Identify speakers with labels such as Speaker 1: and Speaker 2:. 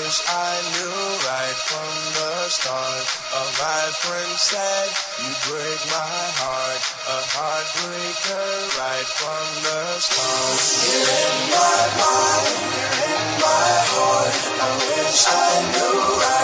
Speaker 1: wish I knew right from the start. A right friend said you break my heart. A heartbreaker right from the start. You're in my mind, you're in my heart. I wish I knew right.